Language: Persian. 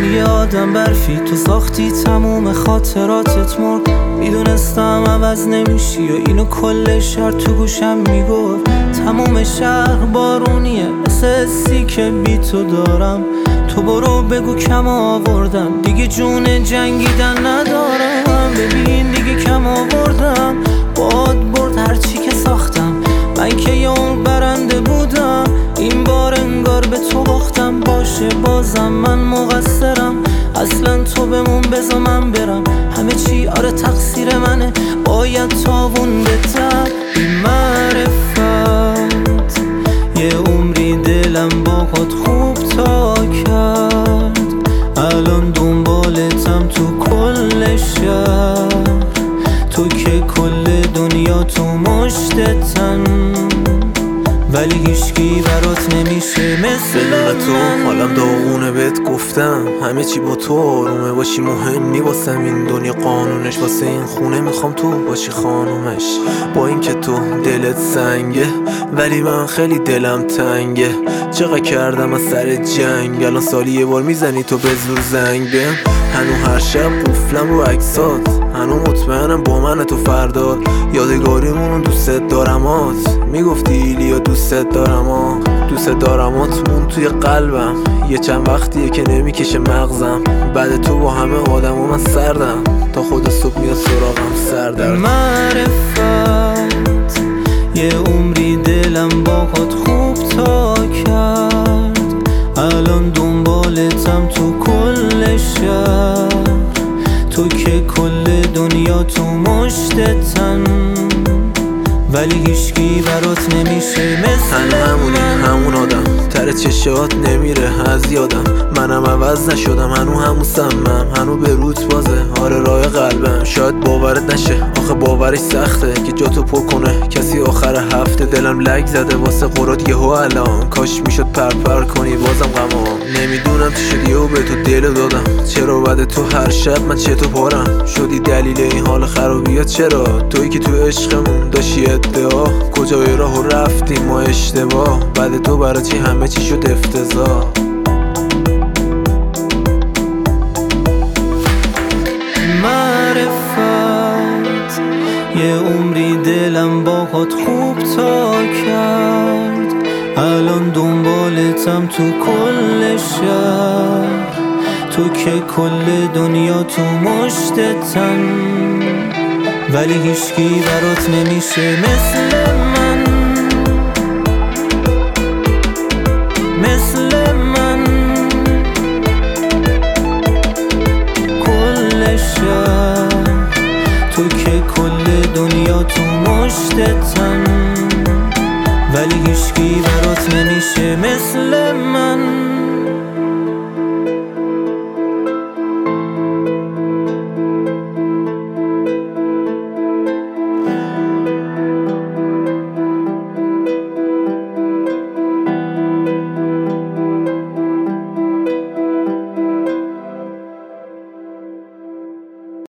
یه آدم برفی تو ساختی تموم خاطراتت مرد. میدونستم عوض نمیشی و اینو کل شهر تو گوشم میگفت. تموم شهر بارونیه مثل حسی که بی تو دارم. تو برو بگو کم آوردم دیگه جون جنگیدن ندارم. ببین دیگه کم آوردم باد برد هرچی که ساختم. من که یه عمر برنده بودم این بار انگار به تو باختم. باشه بازم من مقصرم اصلا تو بمون بذار من برم. همه چی آره تقصیر منه باید تاون بتم. بی معرفت یه عمری دلم باهات خوب تا کرد. الان دنبالتم تو کل شهر. تو که کل دنیا تو مشتتن ولی هیچکی برات نمیشه مثل تو. حالم داغونه بهت گفتم همه چی با تو آرومه باشی مهم نی واسم این دنیا قانونش. واسه این خونه میخوام تو باشی خانومش. با این که تو دلت سنگه ولی من خیلی دلم تنگه. چقدر کردم از سر جنگ الان سالی یه بار میزنی تو به زور زنگ بهم. هنو هر شب قفلم رو عکسات هنو مطمئنم با من تو فردا. یادگاریمونو دوست دارمات میگفتی ایلیا دوست دارم دوست دارمات مون توی قلبم. یه چند وقتیه که نمیکشه مغزم. بعد تو با همه آدم و من سردم تا خود صبح میاد سراغم سردرد. معرفت یه عمری دلم باهات خوب تا کرد. الان دنبالتم تو کل شهر. تو که کل دنیا تو مشتتن ولی هیچکی برات نمیشه مثل همونی همون آدم تر چشات نمیره از یادم. منم عوض نشدم هنو همون سمم هنو به روت بازه آره راه قلبم. شاید باورت نشه آخه باورش سخته که جاتو پر کنه کسی آخر هفته. دلم لگ زده واسه قرات یهو الان کاش میشد پرپر کنی بازم غمام. نمیدونم چی شد یهو به تو دل دادم. چرا بعد تو هر شب من چطور پارم شدی دلیل این حال خرابیات. چرا تویی که تو عشقمون داشتی ادعا کجای راهو رفتیم ما اشتباه. بعد تو برای چی همه چی شد افتضاح. معرفت یه عمری دلم باهات خوب تا کرد. الان دنبالتم تو کل شهر. تو که کل دنیا تو مشتتن ولی هیچکی برات نمیشه مثل من. مثل من کل شهر. تو که کل دنیا تو مشتتن ولی هیچکی برات نمیشه مثل